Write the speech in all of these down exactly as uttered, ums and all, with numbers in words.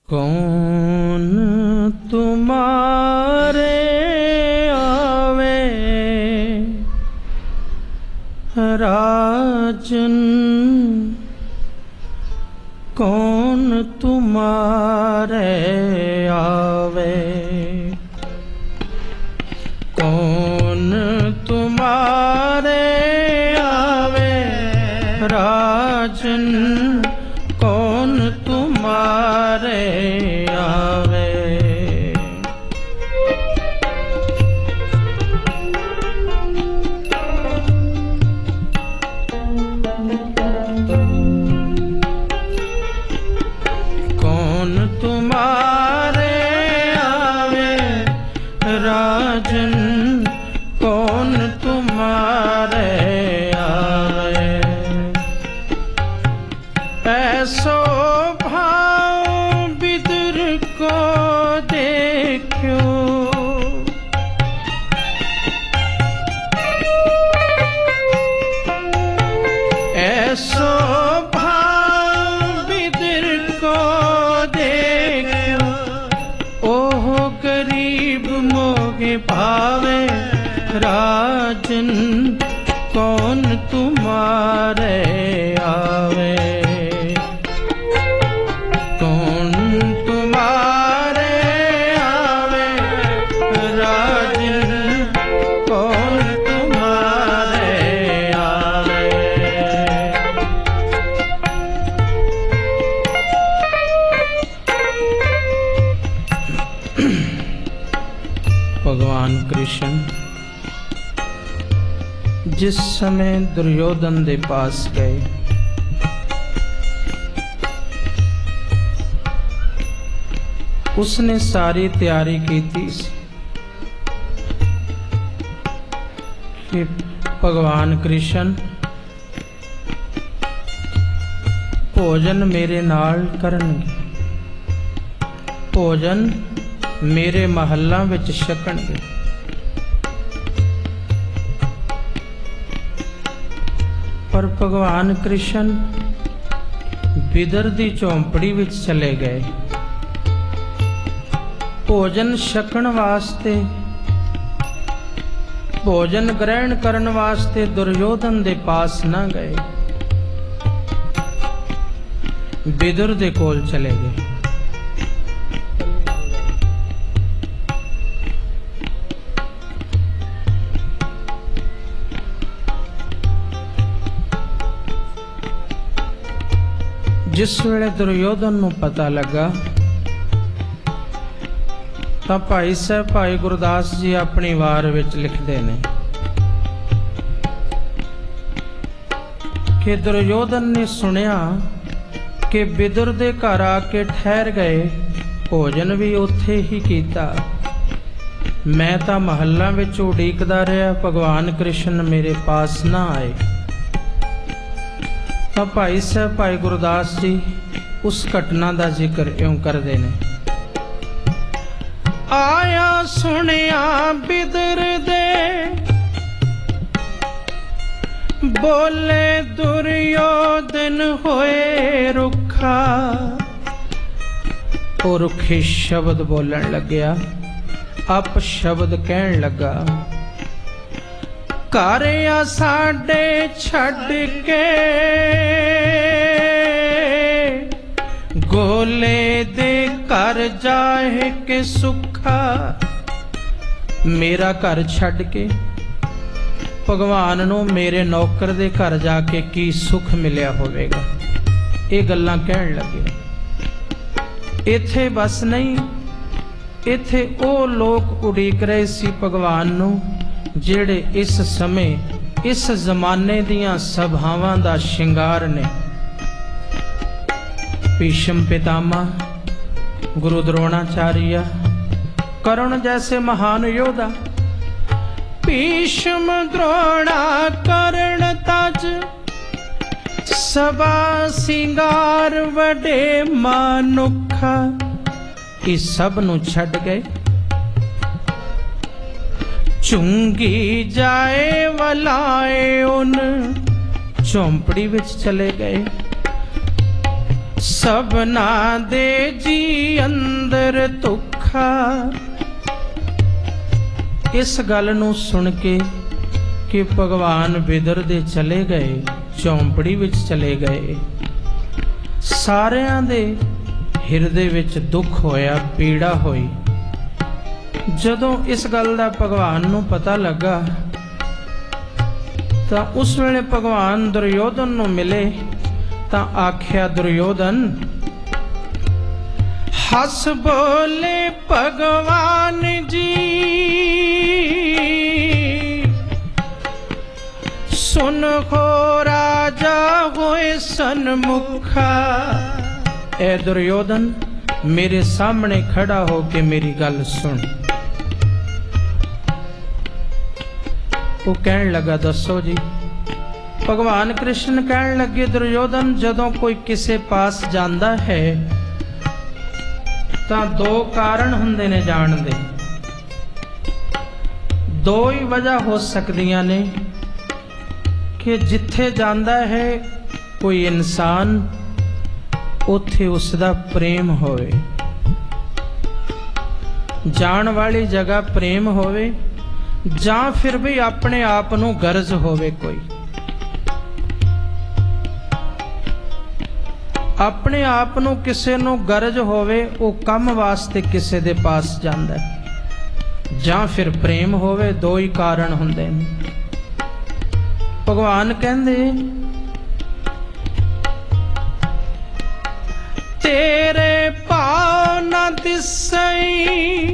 कौन तुम्हारे आवे राजन, कौन तुम्हारे आवे, कौन तुम्हारे आवे राजन, कौन तुम्हारे आवे। कौन तुम्हारे आवे राजन, कौन तुम्हारे आवे। ऐसो भाव बिदुर को देखो, ऐसो भाव बिदुर को देखो। ओह गरीब मोगे भावे राजन, कौन तुम्हारे आवे, कौन तुम्हारे आवे राजन, कौन तुम्हारे आवे। भगवान कृष्ण जिस समय दुर्योधन दे पास गए, उसने सारी तैयारी की थी कि भगवान कृष्ण भोजन मेरे नाल करनगे, भोजन मेरे महल्ला विच छकणगे। पर भगवान कृष्ण बिदर दी झोंपड़ी विच चले गए। भोजन छकण वास्ते, भोजन ग्रहण करन वास्ते दुर्योधन दे पास ना गए, बिदुर दे कोल चले गए। जिस वेले दुर्योधन नूं पता लगा तां भाई साहब भाई गुरदास जी अपनी वार विच लिखदे ने कि दुर्योधन ने सुनिया कि बिदुर दे घर आके ठहर गए, भोजन भी उत्थे ही कीता। मैं तां महल्ला विच उड़ीकदा रहा, भगवान कृष्ण मेरे पास ना आए। तो भाई साहब भाई गुरदास जी उस घटना का जिक्र इउं करदे ने। आया सुनिया बिदुर दे बोले दुर्योधन होए रुखा। वो रुखे शब्द बोलन लग्या, अप शब्द कहन लगा। घर आ साडे छड़ के गोले दे घर जाए के सुखा। मेरा घर छड़ के भगवान नूं मेरे नौकर दे घर जाके की सुख मिलिया होवेगा। ये गल्लां कहण लगे। इत्थे बस नहीं, इत्थे ओ लोग उड़ीक रहे सी भगवान नूं जेड़े इस समय इस जमाने दियां सभावां दा शिंगार ने। भीष्म पितामह, गुरु द्रोणाचार्य, कर्ण जैसे महान योद्धा। भीष्म द्रोणा कर्ण तज सभा सिंगार वडे मानुखा। इस सब नूं छड़ गए, चुंगी जाए वलाए उन झोंपड़ी विच चले गए। सबना दे जी अंदर धोखा। इस गल नूं सुन के कि भगवान बिदर दे चले गए, झोंपड़ी विच चले गए, सारियां दे हिरदे विच दुख होया, पीड़ा होई। जदों इस गल दा भगवान नूं पता लगा तां उस वेले भगवान दुर्योधन नूं मिले तां आख्या, दुर्योधन हस बोले भगवान जी, सुन हो राजा होए सन्मुखा। ए दुर्योधन, मेरे सामने खड़ा हो के मेरी गल सुन। वो कहन लगा, दसो जी। भगवान कृष्ण कहन लगे, दुर्योधन जदों कोई किसे पास जांदा है तां दो कारण हुंदे ने जाण दे। दो ही वजह हो सकदियां ने कि जिथे जांदा है कोई इंसान, उथे उसदा प्रेम होवे, जाण वाली जगह प्रेम होवे, जां फिर भी अपने आप नूं गरज होवे। कोई अपने आप नूं किसे नूं गरज होवे, वो कम वास्ते किसे दे पास जांदा है, जां फिर प्रेम होवे। दो ही कारण हुंदे ने। भगवान कहंदे, तेरे पाँव न दिसई,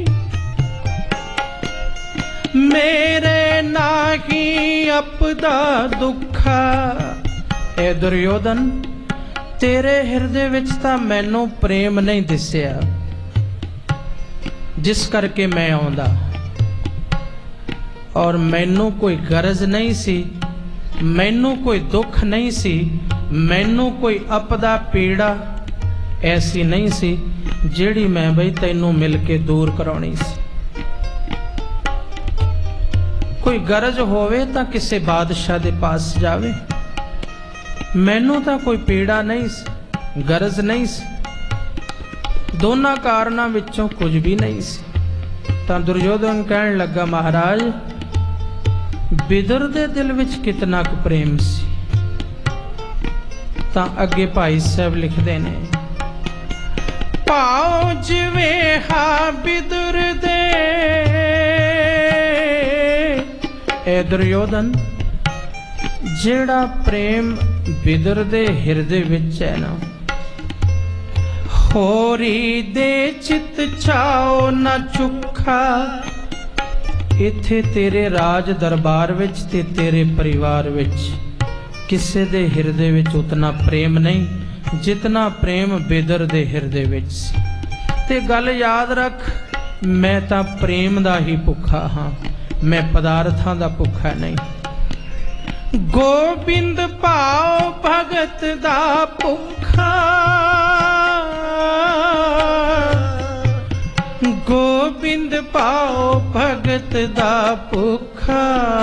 मेरे नाही अपदा दुखा। ए दुर्योधन, तेरे हिरदे विच तां मैनू प्रेम नहीं दिसिया, जिस करके मैं आउंदा, और मैनू कोई गरज नहीं सी, मैनू कोई दुख नहीं सी, मैनू कोई अपदा पीड़ा ऐसी नहीं सी जिहड़ी मैं बई तैनू मिल के दूर कराउणी सी। कोई गरज होवे तां किसे बादशाह दे पास जावे, मैनू तां कोई पीड़ा नहीं सी, गरज नहीं सी, दोनों कारणों विचों कुछ भी नहीं सी। तां दुर्योधन कहन लगा, महाराज बिदर दे दिल विच कितना क प्रेम सी। तां अगे भाई साहब लिखदे ने, पाओ जिवे हा बिदर दे। ए दुर्योधन, जेड़ा प्रेम बिदर दे हिरदे विच है ना, होरी दे चित छाओ न चुखा। इथे तेरे राज दरबार विच ते तेरे परिवार विच किसे दे हिरदे विच उतना प्रेम नहीं जितना प्रेम बिदर दे हिरदे विच। ते गल याद रख, मैं तां प्रेम दा ही भुखा हाँ, मैं पदार्थां दा भुखा नहीं। गोबिंद पाओ भगत दा भुखा, गोबिंद पाओ भगत दा भुखा,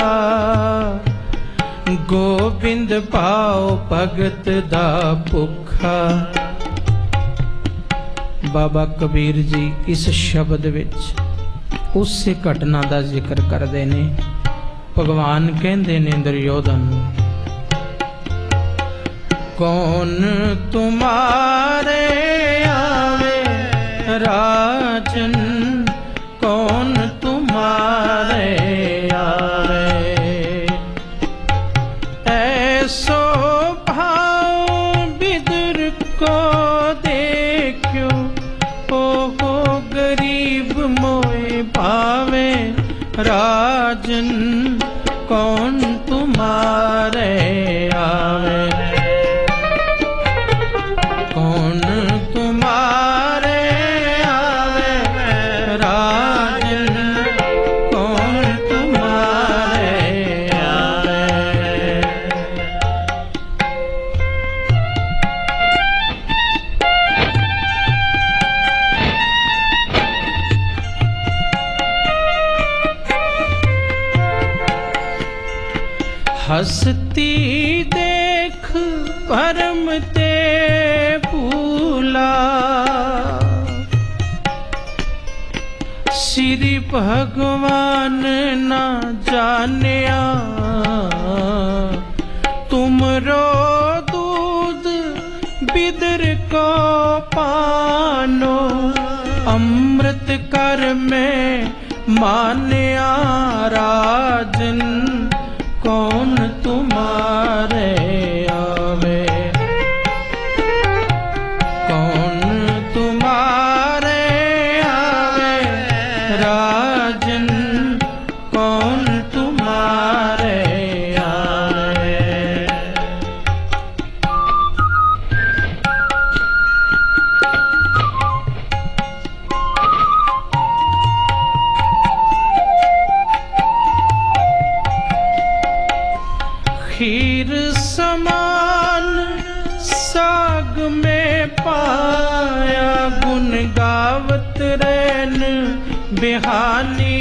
गोबिंद पाओ भगत दा भुखा। बाबा कबीर जी इस शब्द विच उस घटना दा जिक्र करदे ने। भगवान कहंदे ने दुर्योधन, कौन तुम्हारे आवे राजन, कौन तुम्हारे आवे, ऐसो भाव बिदर को देखो, ओ हो गरीब मोए भावे राजन, कौन तुम्हारे आवे, कौन तुम्हारे आवे राजन, कौन तुम्हारे आवे। हसती देख भरम ते भूला, श्री भगवान ना जानिया तुमरो दूध बिदर को पानो अमृत कर में मान्या राजन कौन तुम्हारे आवे कौन तुम्हारे आवे राजन कौन तुम्हारे आवे। खीर समान साग में पाया गुन गावत रैन बिहानी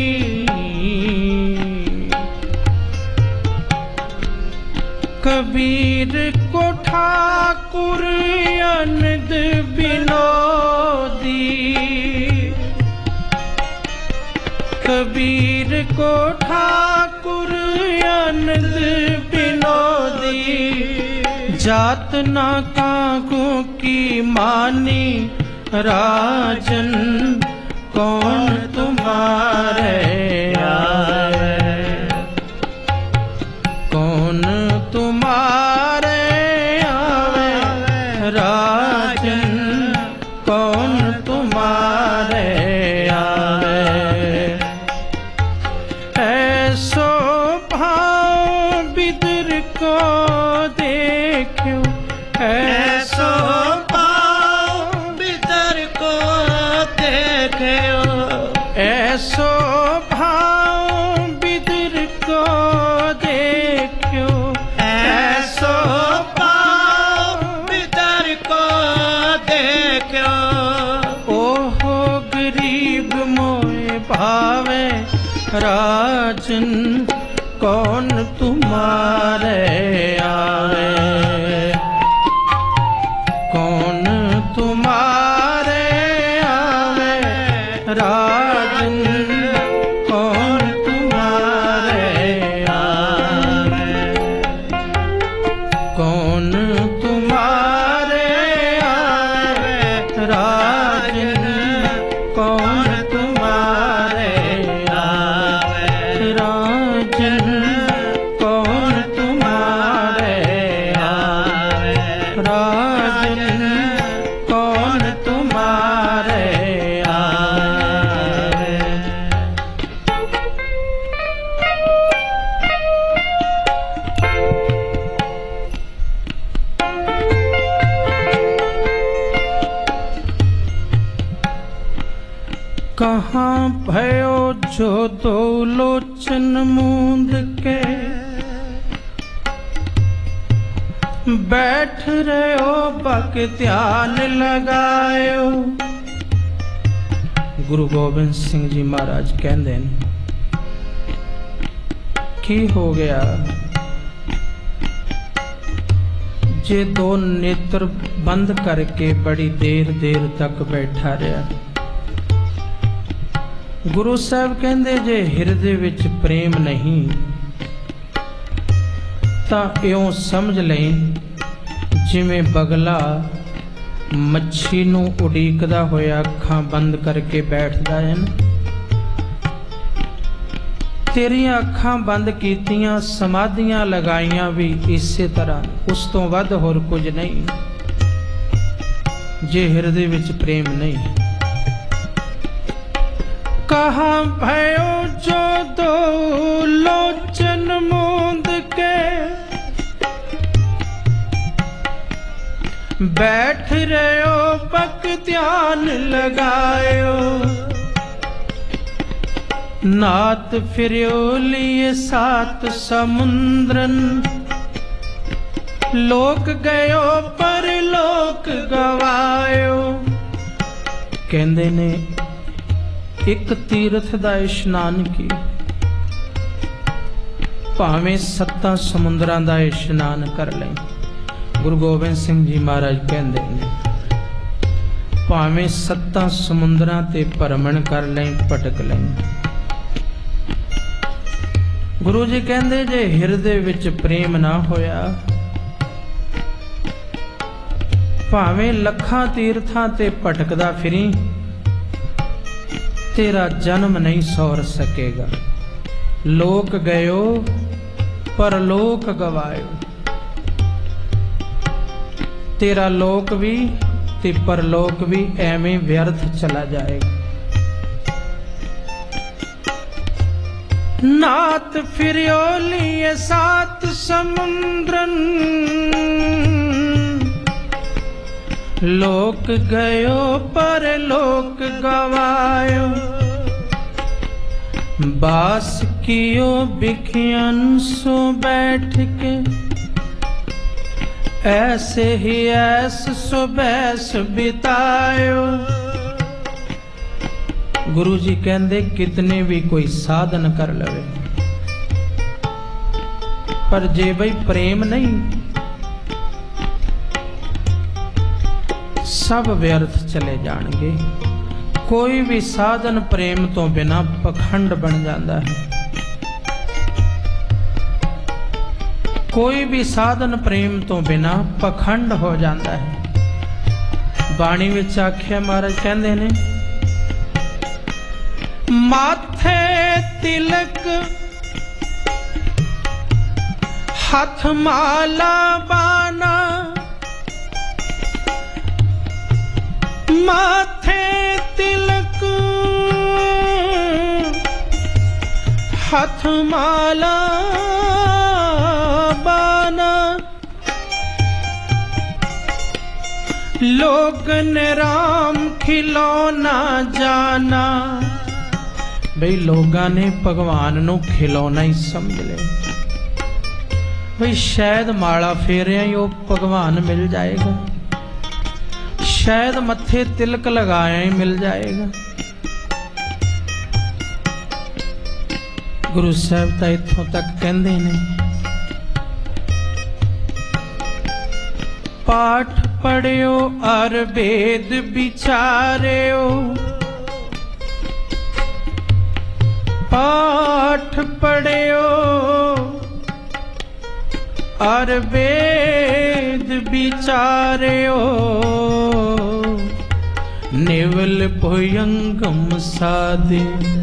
कबीर को ठाकुर अनद बिनोदी कबीर को ठाकुर अनद बिनोदी जात ना कागों की मानी राजन कौन तुम्हारे आए कौन तुम्हारे आवे राजन कौन तुम्हारे आवे। ऐसो भाव बिदर को देखो ऐसो भाव बिदर को देखो ऐसो भाव बिदर को देखो ऐसो भाव बिदर को देखो ओहो गरीब मोए भावे राजन कौन तुम्हारे आवे कौन तुम्हारे आवे राजन कौन तुम्हारे आवे कौन तुम्हारे आवे राजन कौन तुम्हारे आवे राजन कौन तुम्हारे आवे राजन कौन तुम्हारे आवे। कहाँ भयो जो दो लोचन मूंद के बैठ रहे हो बक ध्यान लगायो। गुरु गोबिंद सिंह जी महाराज कहते हैं की हो गया जे दो नेत्र बंद करके बड़ी देर देर तक बैठा रहा। गुरु साहब कहते जे हिरदे विच प्रेम नहीं तां इउं समझ लें जिवें बगला मच्छी नूं उड़ीकदा होया अखां बंद करके बैठदा है ना। तेरियां अखां बंद कीतियां समाधियां लगाइयां भी इसे तरह, उस तो वध होर कुछ नहीं जे हिरदे विच प्रेम नहीं। कहाँ भयो जो दो लोचन मूंद के बैठ रहे हो पक ध्यान लगायो। नात फिरियो लिए सात समुद्रन लोक गयो पर लोक गवायो। कहंदे ने एक तीर्थ दा इशनान की भावें सत्तां समुद्रां दा इशनान कर लें। गुरु गोबिंद सिंह जी महाराज कहंदे ने ਭਾਵੇਂ ਸੱਤਾਂ ਸਮੁੰਦਰਾਂ ਤੇ ਭਰਮਣ ਕਰ ਲੈ ਭਟਕ ਲੈ। ਗੁਰੂ ਜੀ ਕਹਿੰਦੇ ਜੇ ਹਿਰਦੇ ਵਿੱਚ ਪ੍ਰੇਮ ਨਾ ਹੋਇਆ, ਭਾਵੇਂ ਲੱਖਾਂ ਤੀਰਥਾਂ ਤੇ ਭਟਕਦਾ ਫਿਰੀ, ਤੇਰਾ ਜਨਮ ਨਹੀਂ ਸੌਰ ਸਕੇਗਾ। ਲੋਕ ਗਇਓ ਪਰ ਲੋਕ ਗਵਾਇਓ, ਤੇਰਾ ਲੋਕ ਵੀ ਤੇ ਪਰਲੋਕ ਵੀ ਐਵੇਂ ਵਿਅਰਥ ਚਲਾ ਜਾਏਗਾ। ਨਾਤ ਫਿਰਿਓ ਲੀਏ ਸਾਤ ਸਮੁੰਦਰਨ, ਲੋਕ ਗਇਓ ਪਰ ਲੋਕ ਗਵਾਇਓ। बास कियो बिखियन सो बैठ के, ऐसे ही ऐस सो बैस बितायो। गुरु जी कहते कितने भी कोई साधन कर लवे, पर जे बई प्रेम नहीं, सब व्यर्थ चले जाणगे। कोई भी साधन प्रेम तो बिना पखंड बन जाता है। कोई भी साधन प्रेम तो बिना पखंड हो जाता है। बाणी विच आख्या महाराज कहते ने, माथे तिलक हथ माला बाना, माथे तिलक हथ माला बाना, लोगन राम खिलौना जाना। बई लोगां ने भगवान नू खिलौना ही समझ लिया। बई शायद माला फेरिया ही वो भगवान मिल जाएगा, शायद मत्थे तिलक लगाया ही मिल जाएगा। गुरु साहब तो इत्थों तक कहते ने, पाठ पढ़ियो अर वेद विचारियो, पाठ पढ़ियो अर वेद विचारियो, निवल भुयंगम साधे।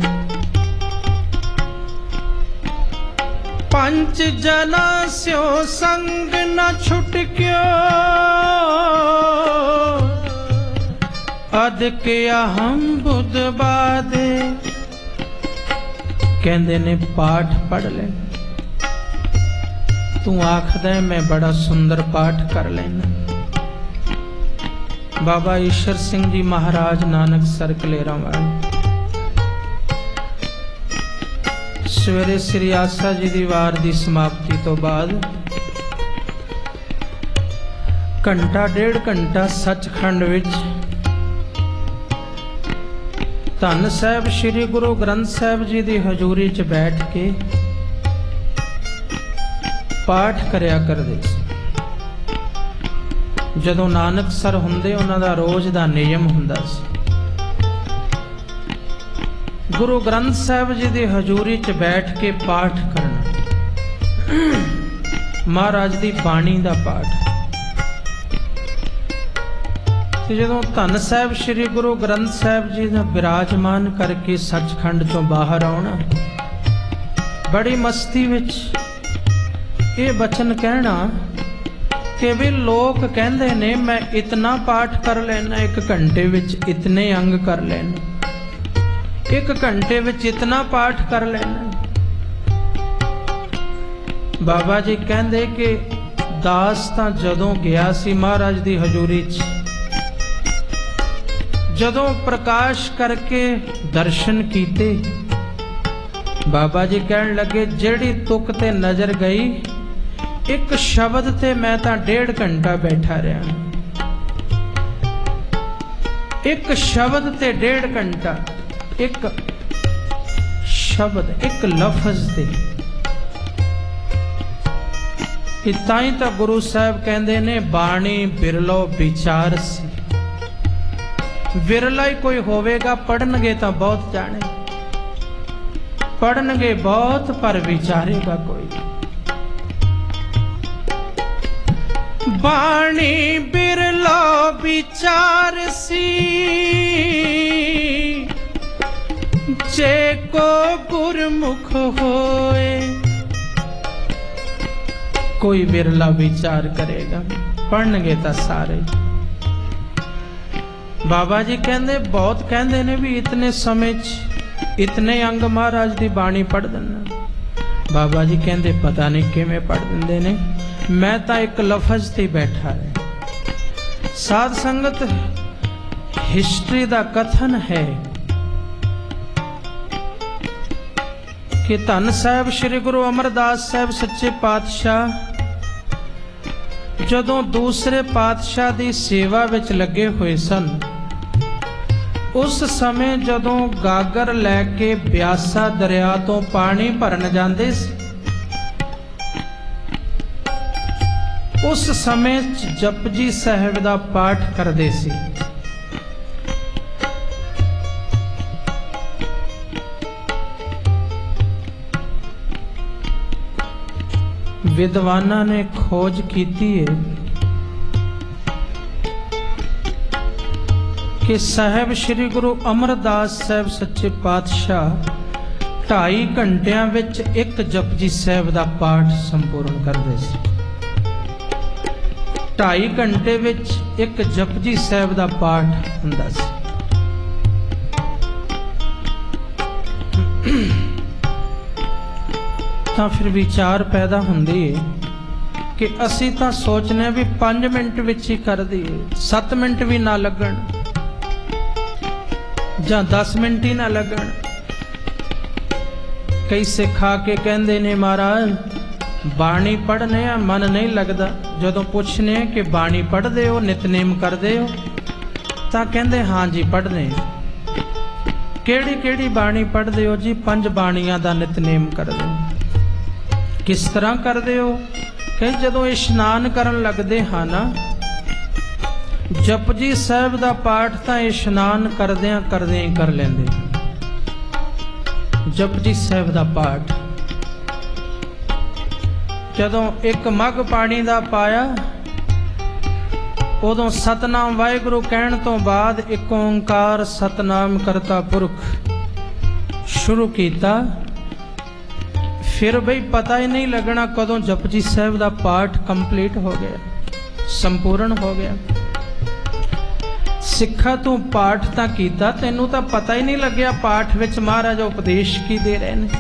पंच जना स्यो संग न छुटक्यो, अदक अहम बुध बादे। कहंदे ने पाठ पढ़ ले, तू आखदा मैं बड़ा सुंदर पाठ कर लेना। बाबा ईश्वर सिंह जी महाराज नानक सर कलेरा वाले सवेरे श्री आसा जी दी वार दी समाप्ति तो बाद घंटा डेढ़ घंटा सचखंड विच धन साहब श्री गुरु ग्रंथ साहब जी दी हजूरी च बैठ के पाठ करया करदे सी। जदों नानक सर हुंदे उन्हां दा रोज दा नियम हुंदा सी, गुरु ग्रंथ साहब जी दी हजूरी च बैठ के पाठ करना, महाराज दी बाणी दा पाठ। ते जदों धन साहब श्री गुरु ग्रंथ साहब जी दा विराजमान करके सचखंड चों बाहर आउणा, बड़ी मस्ती विच ये बचन कहना कि भी लोग कहते ने मैं इतना पाठ कर लेना, एक घंटे विच इतने अंग कर लेना, एक घंटे विच इतना पाठ कर लेना। बाबा जी कहते कि दास तां जदों गया सी महाराज दी हजूरी च, जदों प्रकाश करके दर्शन कीते, बाबा जी कहन लगे जेड़ी तुक ते नजर गई, एक शब्द ते मैं तां डेढ़ घंटा बैठा रहा, एक शब्द ते डेढ़ घंटा, एक शब्द एक लफज दे। ताई तो गुरु साहब कहते ने बाणी बिरलो विचार सी, ਵਿਰਲਾ ਹੀ ਕੋਈ ਹੋਵੇਗਾ, ਪੜਨਗੇ ਤਾਂ ਬਹੁਤ ਜਾਣੇ, ਪੜਨਗੇ ਬਹੁਤ ਪਰ ਵਿਚਾਰੇਗਾ ਕੋਈ। ਬਾਣੀ ਬਿਰਲਾ ਵਿਚਾਰਸੀ, ਜੇ ਕੋ ਗੁਰਮੁਖ ਹੋਏ। ਕੋਈ ਬਿਰਲਾ ਵਿਚਾਰ ਕਰੇਗਾ, ਪੜਨਗੇ ਤਾਂ ਸਾਰੇ। ਬਾਬਾ ਜੀ ਕਹਿੰਦੇ, ਬਹੁਤ ਕਹਿੰਦੇ ਨੇ ਵੀ ਇਤਨੇ ਸਮੇਂ 'ਚ ਇਤਨੇ ਅੰਗ ਮਹਾਰਾਜ ਦੀ ਬਾਣੀ ਪੜ੍ਹ ਦਿੰਦਾ। ਬਾਬਾ ਜੀ ਕਹਿੰਦੇ ਪਤਾ ਨਹੀਂ ਕਿਵੇਂ ਪੜ੍ਹ ਦਿੰਦੇ ਨੇ, ਮੈਂ ਤਾਂ ਇੱਕ ਲਫ਼ਜ਼ ਤੇ ਬੈਠਾ ਹੈ। ਸਾਧ ਸੰਗਤ, ਹਿਸਟਰੀ ਦਾ ਕਥਨ ਹੈ ਕਿ ਧੰਨ ਸਾਹਿਬ ਸ੍ਰੀ ਗੁਰੂ ਅਮਰਦਾਸ ਸਾਹਿਬ ਸੱਚੇ ਪਾਤਸ਼ਾਹ ਜਦੋਂ ਦੂਸਰੇ ਪਾਤਸ਼ਾਹ ਦੀ ਸੇਵਾ ਵਿੱਚ ਲੱਗੇ ਹੋਏ ਸਨ, ਉਸ ਸਮੇਂ ਜਦੋਂ ਗਾਗਰ ਲੈ ਕੇ ਬਿਆਸਾ ਦਰਿਆ ਤੋਂ ਪਾਣੀ ਭਰਨ ਜਾਂਦੇ ਸੀ, ਉਸ ਸਮੇਂ ਜਪਜੀ ਸਾਹਿਬ ਦਾ ਪਾਠ ਕਰਦੇ ਸੀ। ਵਿਦਵਾਨਾਂ ਨੇ ਖੋਜ ਕੀਤੀ ਹੈ ਕਿ ਸਾਹਿਬ ਸ੍ਰੀ ਗੁਰੂ ਅਮਰਦਾਸ ਸਾਹਿਬ ਸੱਚੇ ਪਾਤਸ਼ਾਹ ਢਾਈ ਘੰਟਿਆਂ ਵਿੱਚ ਇੱਕ ਜਪਜੀ ਸਾਹਿਬ ਦਾ ਪਾਠ ਸੰਪੂਰਨ ਕਰਦੇ ਸੀ। ਢਾਈ ਘੰਟੇ ਵਿੱਚ ਇੱਕ ਜਪਜੀ ਸਾਹਿਬ ਦਾ ਪਾਠ ਹੁੰਦਾ ਸੀ। ਤਾਂ ਫਿਰ ਵਿਚਾਰ ਪੈਦਾ ਹੁੰਦੀ ਹੈ ਕਿ ਅਸੀਂ ਤਾਂ ਸੋਚਨੇ ਵੀ ਪੰਜ ਮਿੰਟ ਵਿੱਚ ਹੀ ਕਰ ਦਈਏ, ਸੱਤ ਮਿੰਟ ਵੀ ਨਾ ਲੱਗਣ ਜਾਂ ਦਸ ਮਿੰਟ ਹੀ ਨਾ ਲੱਗਣ। ਕਈ ਸਿੱਖਾ ਕੇ ਕਹਿੰਦੇ ਨੇ ਮਹਾਰਾਜ ਬਾਣੀ ਪੜ੍ਹਨੇ ਆ, ਮਨ ਨਹੀਂ ਲੱਗਦਾ। ਜਦੋਂ ਪੁੱਛਨੇ ਕਿ ਬਾਣੀ ਪੜ੍ਹਦੇ ਹੋ, ਨਿਤਨੇਮ ਕਰਦੇ ਹੋ, ਤਾਂ ਕਹਿੰਦੇ ਹਾਂ ਜੀ ਪੜ੍ਹਨੇ। ਕਿਹੜੀ ਕਿਹੜੀ ਬਾਣੀ ਪੜ੍ਹਦੇ ਹੋ ਜੀ? ਪੰਜ ਬਾਣੀਆਂ ਦਾ ਨਿਤਨੇਮ ਕਰਦੇ। ਕਿਸ ਤਰ੍ਹਾਂ ਕਰਦੇ ਹੋ? ਕਿ ਜਦੋਂ ਇਸ਼ਨਾਨ ਕਰਨ ਲੱਗਦੇ ਹਾਂ ਨਾ, ਜਪਜੀ ਸਾਹਿਬ ਦਾ ਪਾਠ ਤਾਂ ਇਸ਼ਨਾਨ ਕਰਦਿਆਂ ਕਰਦਿਆਂ ਹੀ ਕਰ ਲੈਂਦੇ। ਜਪਜੀ ਸਾਹਿਬ ਦਾ ਪਾਠ ਜਦੋਂ ਇੱਕ ਮੱਗ ਪਾਣੀ ਦਾ ਪਾਇਆ, ਉਦੋਂ ਸਤਨਾਮ ਵਾਹਿਗੁਰੂ ਕਹਿਣ ਤੋਂ ਬਾਅਦ ਇੱਕ ਓੰਕਾਰ ਸਤਨਾਮ ਕਰਤਾ ਪੁਰਖ ਸ਼ੁਰੂ ਕੀਤਾ। ਫਿਰ ਬਈ ਪਤਾ ਹੀ ਨਹੀਂ ਲੱਗਣਾ ਕਦੋਂ ਜਪਜੀ ਸਾਹਿਬ ਦਾ ਪਾਠ ਕੰਪਲੀਟ ਹੋ ਗਿਆ, ਸੰਪੂਰਨ ਹੋ ਗਿਆ। ਸਿੱਖਾ ਤੂੰ ਪਾਠ ਤਾਂ ਕੀਤਾ, ਤੈਨੂੰ ਤਾਂ ਪਤਾ ਹੀ ਨਹੀਂ ਲੱਗਿਆ ਪਾਠ ਵਿੱਚ ਮਹਾਰਾਜ ਉਪਦੇਸ਼ ਕੀ ਦੇ ਰਹੇ ਨੇ।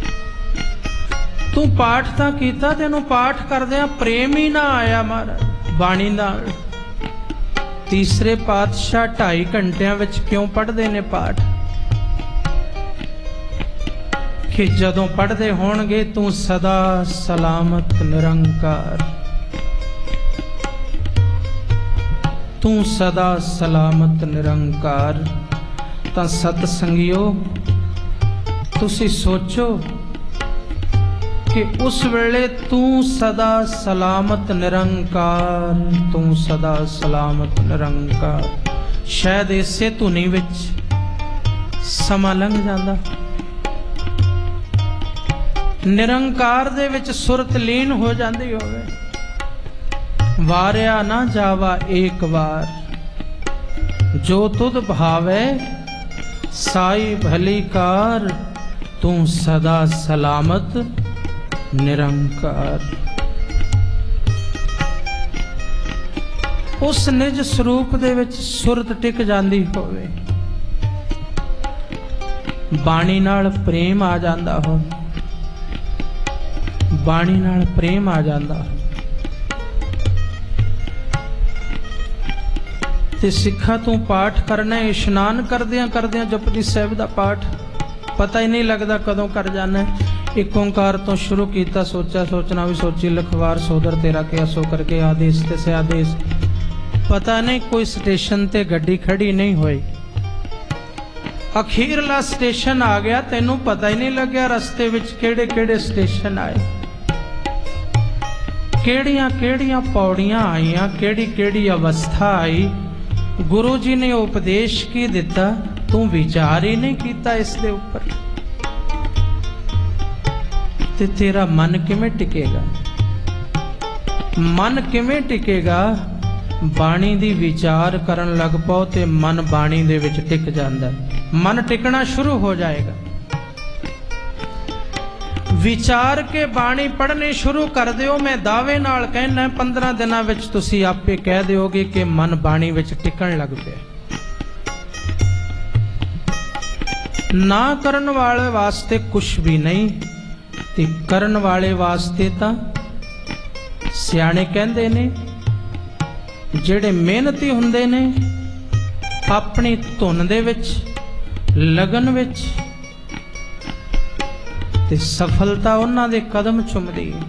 ਤੂੰ ਪਾਠ ਤਾਂ ਕੀਤਾ, ਤੈਨੂੰ ਪਾਠ ਕਰਦਿਆਂ ਪ੍ਰੇਮ ਹੀ ਨਾ ਆਇਆ ਮਹਾਰਾਜ ਬਾਣੀ ਨਾਲ। ਤੀਸਰੇ ਪਾਤਸ਼ਾਹ ਢਾਈ ਘੰਟਿਆਂ ਵਿੱਚ ਕਿਉਂ ਪੜ੍ਹਦੇ ਨੇ ਪਾਠ? ਕਿ ਜਦੋਂ ਪੜ੍ਹਦੇ ਹੋਣਗੇ ਤੂੰ ਸਦਾ ਸਲਾਮਤ ਨਿਰੰਕਾਰ, ਤੂੰ ਸਦਾ ਸਲਾਮਤ ਨਿਰੰਕਾਰ। ਤਾਂ ਸਤ ਸੰਗਿਓ, ਤੁਸੀਂ ਸੋਚੋ ਕਿ ਉਸ ਵੇਲੇ ਤੂੰ ਸਦਾ ਸਲਾਮਤ ਨਿਰੰਕਾਰ, ਤੂੰ ਸਦਾ ਸਲਾਮਤ ਨਿਰੰਕਾਰ, ਸ਼ਾਇਦ ਇਸੇ ਧੁਨੀ ਵਿੱਚ ਸਮਾਂ ਲੰਘ ਜਾਂਦਾ। ਨਿਰੰਕਾਰ ਦੇ ਵਿੱਚ ਸੁਰਤ ਲੀਨ ਹੋ ਜਾਂਦੀ ਹੋਵੇ। ਵਾਰਿਆ ਨਾ ਜਾਵਾ ਏਕ ਵਾਰ, ਜੋ ਤੁਧ ਭਾਵੇ ਸਾਈ ਭਲੀ ਕਾਰ, ਤੂੰ ਸਦਾ ਸਲਾਮਤ ਨਿਰੰਕਾਰ। ਉਸ ਨਿਜ ਸਰੂਪ ਦੇ ਵਿੱਚ ਸੁਰਤ ਟਿਕ ਜਾਂਦੀ ਹੋਵੇ, ਬਾਣੀ ਨਾਲ ਪ੍ਰੇਮ ਆ ਜਾਂਦਾ ਹੋ, ਬਾਣੀ ਨਾਲ ਪ੍ਰੇਮ ਆ ਜਾਂਦਾ। ਤੇ ਸਿੱਖਾ ਤੂੰ ਪਾਠ ਕਰਨਾ, ਇਸ਼ਨਾਨ ਕਰਦਿਆਂ ਕਰਦਿਆਂ ਜਪਜੀ ਸਾਹਿਬ ਦਾ ਪਾਠ ਪਤਾ ਹੀ ਨਹੀਂ ਲੱਗਦਾ ਕਦੋਂ ਕਰ ਜਾਣਾ। ਇੱਕ ਓੰਕਾਰ ਤੋਂ ਸ਼ੁਰੂ ਕੀਤਾ, ਸੋਚਾ ਸੋਚਣਾ ਵੀ ਸੋਚੀ ਲਖਵਾਰ, ਸੋਦਰ ਤੇਰਾ ਕਿਆ ਸੋ ਕਰਕੇ ਆਦੇਸ਼ ਤੇ ਸੇ ਆਦੇਸ਼। ਪਤਾ ਨਹੀਂ ਕੋਈ ਸਟੇਸ਼ਨ ਤੇ ਗੱਡੀ ਖੜੀ ਨਹੀਂ ਹੋਈ, ਅਖੀਰਲਾ ਸਟੇਸ਼ਨ ਆ ਗਿਆ, ਤੈਨੂੰ ਪਤਾ ਹੀ ਨਹੀਂ ਲੱਗਿਆ ਰਸਤੇ ਵਿੱਚ ਕਿਹੜੇ ਕਿਹੜੇ ਸਟੇਸ਼ਨ ਆਏ, ਕਿਹੜੀਆਂ ਕਿਹੜੀਆਂ ਪੌੜੀਆਂ ਆਈਆਂ, ਕਿਹੜੀ ਕਿਹੜੀ ਅਵਸਥਾ ਆਈ। गुरु जी ने उपदेश की दिता, तू विचार ही नहीं किया इस दे उपर, ते तेरा मन किवें टिकेगा? मन किवें टिकेगा? बाणी दी विचार करन लग पाओ ते मन बाणी दे विच टिक जांदा, मन टिकना शुरू हो जाएगा। विचार के बाणी पढ़ने शुरू कर दिओ, मैं दावे नाल कहना पंद्रह दिनां विच तुसीं आपे कह दिओगे कि मन बाणी विच टिकण लग पिया। ना करन वाले वास्ते कुछ भी नहीं, ते करन वाले वास्ते तां सियाणे कहंदे ने, ਜਿਹੜੇ ਮਿਹਨਤੀ ਹੁੰਦੇ ਨੇ ਆਪਣੀ ਧੁਨ ਦੇ ਵਿੱਚ, ਲਗਨ ਵਿੱਚ, ਤੇ ਸਫਲਤਾ ਉਹਨਾਂ ਦੇ ਕਦਮ ਚੁੰਮਦੀ ਹੈ।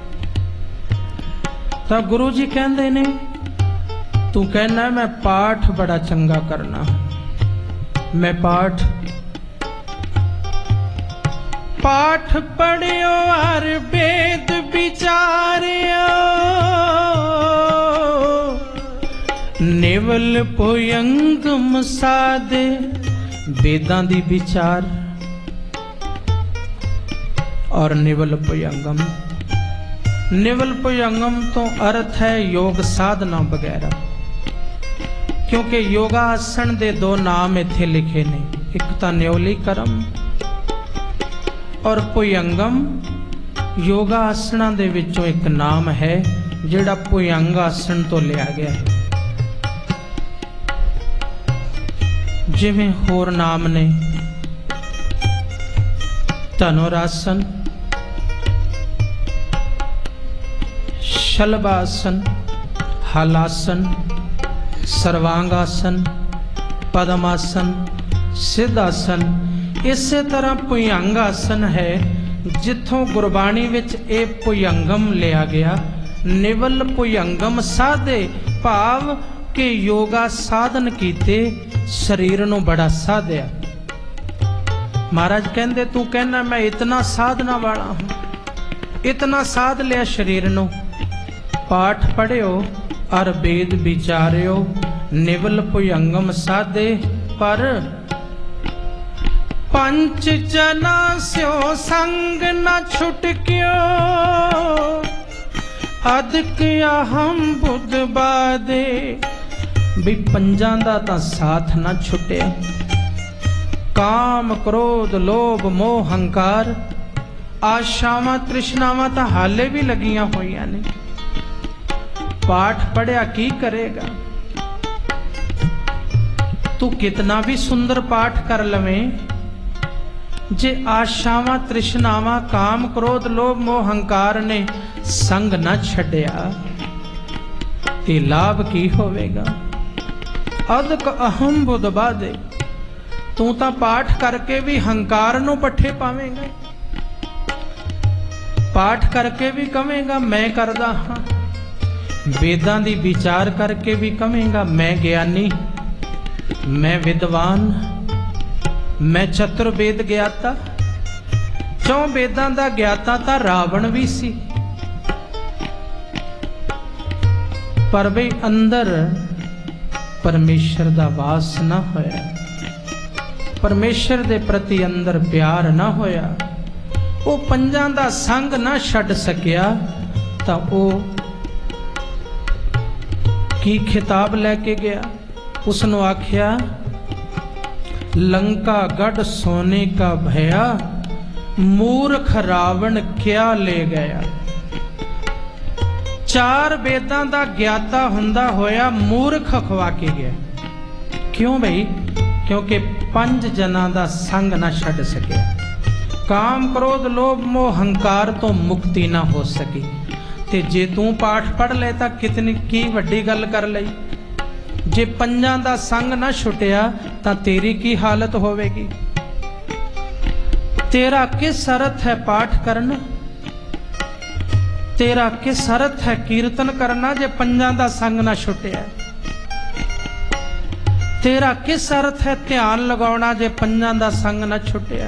ਤਾਂ ਗੁਰੂ ਜੀ ਕਹਿੰਦੇ ਨੇ, ਤੂੰ ਕਹਿਣਾ ਮੈਂ ਪਾਠ ਬੜਾ ਚੰਗਾ ਕਰਨਾ, ਮੈਂ ਪਾਠ ਪਾਠ ਪੜਿਓ ਹਰ ਵੇਦ ਵਿਚਾਰਿਓ, ਨਿਵਲ ਭੁਯੰਗਮ ਸਾਧੇ। वेदां दी विचार और निवल भुजंगम। निवल भुजंगम तो अर्थ है योग साधना वगैरह, क्योंकि योगासन दे दो नाम इत्थे लिखे ने, एक तो न्योली करम और भुजंगम योगासना दे विचों एक नाम है जिहड़ा भुजंग आसन तो लिया गया है। जिवें होर नाम ने धनुरासन, शलभासन, हलासन, सर्वांगासन, पद्मासन, सिद्धासन। इस तरह भुजंग आसन है जिथों गुरबाणी विच ए भुजंगम लिया गया। निवल भुजंगम साधे भाव के योगा साधन कीते, शरीर नूं बड़ा साधिया। महाराज कहंदे तू कहना मैं इतना साधना वाला हूं, इतना साध लिया शरीर नूं। पाठ पढ़ियो और वेद विचारियो, निवल भुजंगम साधे पर पंच जना स्यो संग न छुटक्यो, अदक अहम बुध बादे। भी पंजां दा तां साथ ना छुटिया। काम क्रोध लोभ मोह हंकार आशावां तृष्णावां तां हाले भी लगियां होईयां ने। पाठ पढ़िया की करेगा? तू कितना भी सुंदर पाठ कर लवें, जे आशावां तृष्णावां काम क्रोध लोभ मोह हंकार ने संग ना छड्डिया ते लाभ की होवेगा? अदक अहम बुध बादे। तू तां पाठ करके भी हंकार नूं पट्ठे पावेंगा, पाठ करके भी कवेंगा मैं करदा हां, वेदां दी विचार करके भी कवेंगा मैं ज्ञानी, मैं विद्वान, मैं चतुर्वेद ज्ञाता। चौं वेदां दा ज्ञाता तां रावण भी सी, पर बई अंदर परमेश्वर दा वास ना होया, परमेश्वर दे प्रति अंदर प्यार ना होया, वो पंजां दा संग ना छड्ड सकिया। तां वो की खिताब लैके गया? उसनों आख्या लंका गढ़ सोने का भया, मूर्ख रावण क्या ले गया। चार वेदां दा ज्ञाता हुंदा होया मूर्ख खवा के गया। क्यों भाई? क्योंकि पंज जना दा संग ना छड्ड सके। काम क्रोध लोभ मोह हंकार तो मुक्ति ना हो सकी। ते जे तू पाठ पढ़ ले तां कितनी की वड्डी गल कर लई। जे पंजां दा संग ना छुटिया तां तेरी की हालत होवेगी? तेरा किस अर्थ है पाठ करना? तेरा किस अर्थ है कीर्तन करना जे पंजां दा संग ना छुटिया? तेरा किस अर्थ है ध्यान लगाउणा जे पंजां दा संग ना छुटिया?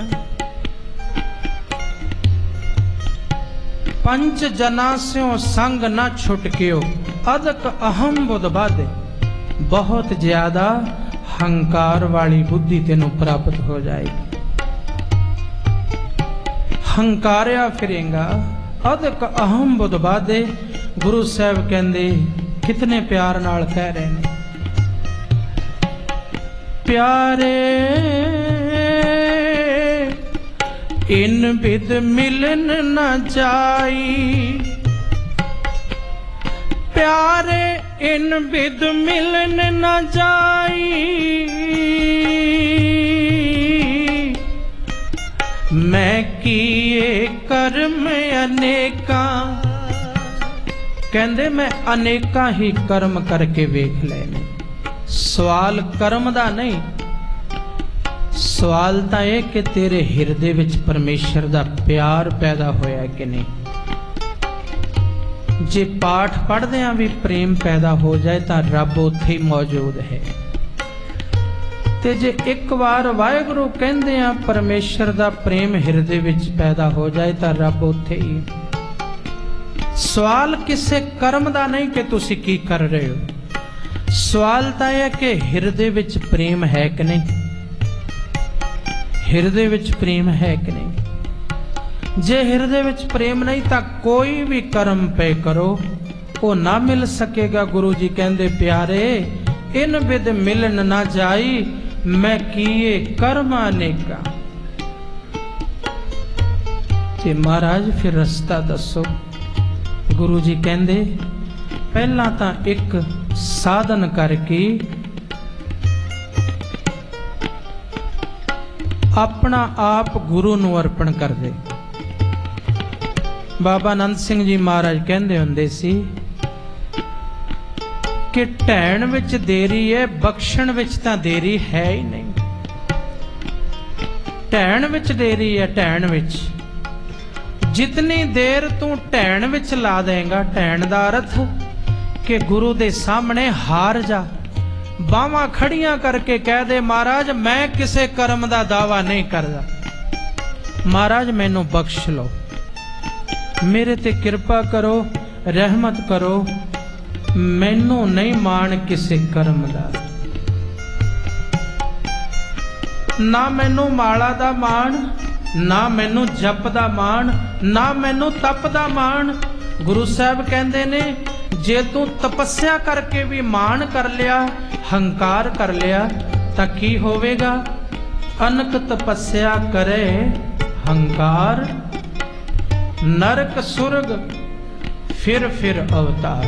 पंच जना स्यों संग ना छुटकियो, अदक अहम बुध बादे। बहुत ज्यादा हंकार वाली बुद्धि तेनों प्राप्त हो जाएगी। हंकारिया फिरेगा अधक अहम बुध बाधे। गुरु साहब कहते कितने प्यार नाल कह रहे हैं, प्यारे इन बिद मिलन न जाई, प्यारे इन बिद मिलन न जाई, मैं किए कर्म अनेका। कहंदे मैं अनेका ही कर्म करके वेख लेने। सवाल कर्म दा नहीं, सवाल तां यह कि तेरे हिरदे विच परमेश्वर दा प्यार पैदा होया कि नहीं। जे पाठ पढ़दियां भी प्रेम पैदा हो जाए तो रब उत्थे ही मौजूद है। ते जे एक बार वाहिगुरू कहंदे आ परमेश्वर दा प्रेम हिरदे विच पैदा हो जाए तो रब उत्थे ही। सवाल किसे कर्म दा नहीं कि तुसी की कर रहे हो, सवाल तां यह कि हिरदे विच प्रेम है कि नहीं, हिरदे विच प्रेम है कि नहीं। जे हिरदे विच प्रेम नहीं तो कोई भी कर्म पे करो वो ना मिल सकेगा। गुरु जी कहंदे प्यारे इन बिद मिलन ना जाई, मैं किए कर्म अनेका। ते महाराज फिर रस्ता दसो। गुरु जी कहंदे पहला तां एक साधन करके अपना आप गुरु नूं अर्पण कर दे। बाबा आनंद सिंह जी महाराज कहंदे हुंदे सी कि ढैण विच देरी है, बख्शण विच तां देरी है ही नहीं। ढैण विच देरी है, ढैण विच जितनी देर तू ढैण विच ला देगा, ढैण दा अर्थ कि गुरु दे सामने हार जा, बावां खड़ियां करके कह दे महाराज मैं किसे कर्म दा दावा नहीं करदा, महाराज मैनू बख्श लो, मेरे ते कृपा करो, रहमत करो, मैनू नहीं मान किसे कर्म दा, ना मैनू माला दा मान, ना मैनू जप दा मान, ना मैनू तप दा मान। गुरु साहब कहंदे ने जे तू तपस्या करके भी मान कर लिया, हंकार कर लिया तो की होवेगा। अनक तपस्या करे हंकार, नरक सुरग फिर फिर अवतार।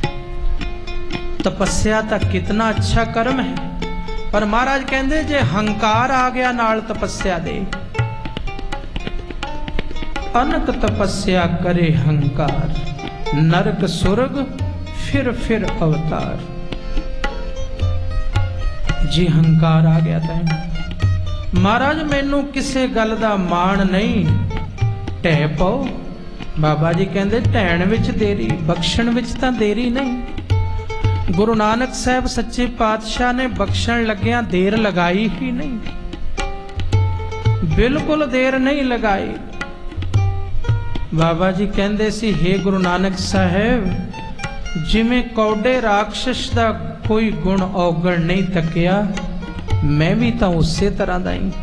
तपस्या तो कितना अच्छा कर्म है, पर महाराज कहंदे जे हंकार आ गया नाल तपस्या दे। अनक तपस्या करे हंकार, नरक सुरग फिर फिर अवतार। जी हंकार आ गया था महाराज मैनू किसे गल दा मान नहीं, ढह पाओ। बाबा जी कहंदे ढैण विच देरी, बख्शण विच तां देरी नहीं। गुरु नानक साहब सच्चे पातशाह ने बख्शण लग्या देर लगाई ही नहीं, बिल्कुल देर नहीं लगाई। बाबा जी कहंदे सी हे गुरु नानक साहब जिवें कौडे राक्षस दा कोई गुण औगण नहीं तकिया, मैं भी तो उसे तरह दा ही,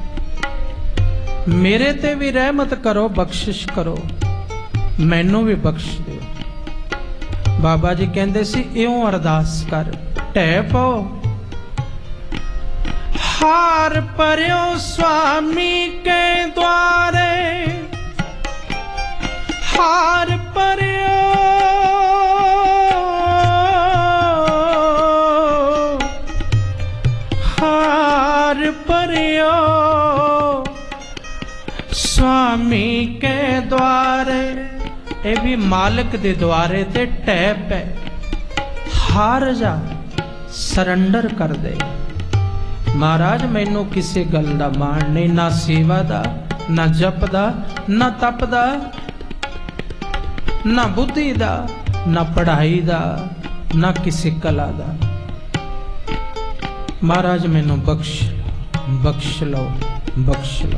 मेरे ते भी रहमत करो, बख्शिश करो, मैनू भी बख्श दो। बाबा जी कहंदे सी इउं अरदास कर, ढह पाओ। हार पर्यो स्वामी के द्वारे, हार पर्यो हार पर्यो स्वामी के द्वारे। ये भी मालिक दे द्वारे ते टैप है, हार जा, सरंडर कर दे। महाराज मैनू किसी गल दा मान नहीं, ना सेवा दा, ना जप दा, ना तप दा, ना बुद्धि दा, ना पढ़ाई दा, ना किसी कला दा। महाराज मैनू बख्श बख्श लो, बख्श लो।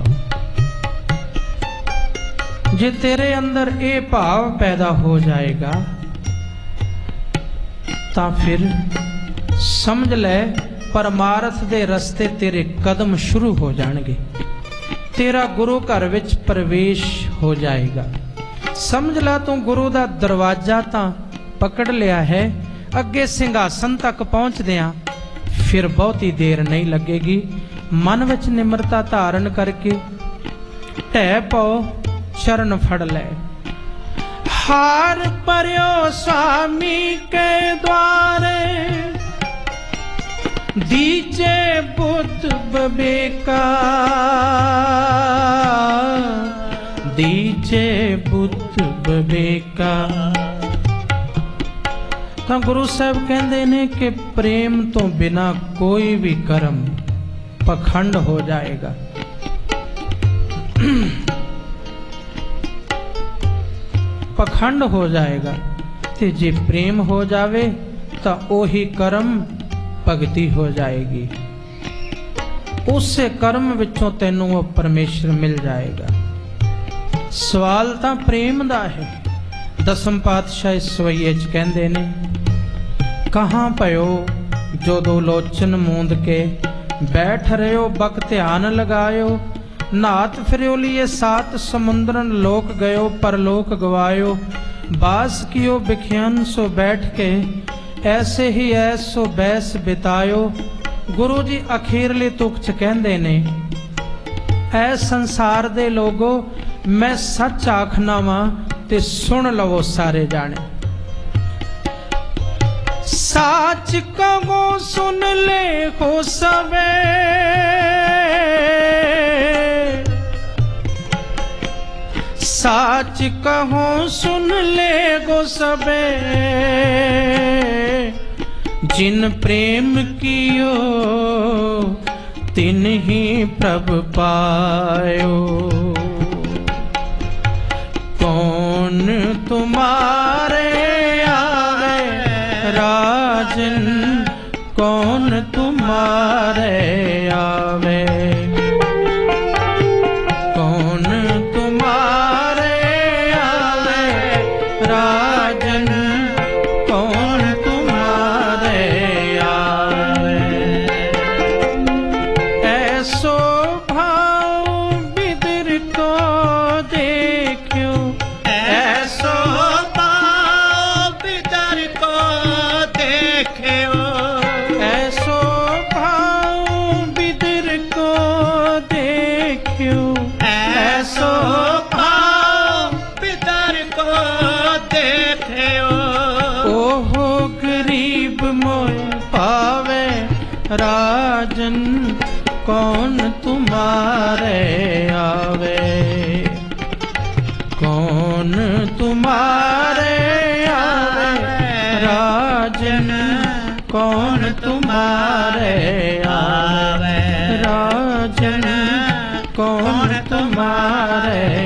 जे तेरे अंदर ये भाव पैदा हो जाएगा तो फिर समझ ले परमार्थ दे रस्ते तेरे कदम शुरू हो जाएंगे, तेरा गुरु घर विच प्रवेश हो जाएगा। समझ ला तू गुरु दा दरवाजा तां पकड़ लिया है, अगे सिंघासन तक पहुंचदियां फिर बहुती देर नहीं लगेगी। मन विच निमरता धारण करके ढह पाओ, चरण फड़ ले। हार पर्यो स्वामी के द्वारे, दीजे बुद्ध बबेका, दीजे बुद्ध बबेका। तो गुरु साहब कहते ने कि प्रेम तो बिना कोई भी कर्म पखंड हो जाएगा। पखंड हो जाएगा ते जे प्रेम हो जावे तो ओही कर्म भगती हो जाएगी। उसे कर्म विचों तैनू वो परमेश्वर मिल जाएगा। सवाल तो प्रेम दा है। दसम पातशाह इस सवैये च कहंदे ने, कहाँ पयो जो दो लोचन मूंद के, बैठ रहो बक ध्यान लगायो, नात फिरो लिए सात समुद्रन लोक गयो, परलोक गवायो, बास कियो बिख्यान सो बैठ के, ऐसे ही ऐसो बैस बितायो। गुरु जी अखीरले तुक च कहंदे ने, ऐ संसार दे लोगो मैं सच आखना वा ते सुन लवो सारे जाने। साच कहो सुन ले हो सवे, साच कहो सुन ले गो सबे, जिन प्रेम कियो तिन ही प्रभ पायो। कौन तुम्हारे आवे राजन, कौन तुम्हारे आवे, कौन तुम्हारे आवे राजन, कौन तुम्हारे आवे। ऐसो भाव बिदर को देखियो, ऐसो भाव बिदर को देखियो, ऐसो भाव बिदर को देखियो, ऐसो भाव बिदर को देखियो। ओहो गरीब मोह पावे राजन, कौन तुम्हारे आवे, कौन तुम्हारे आवे राजन, कौन तुम्हारे आवे राजन, कौन तुम्हारे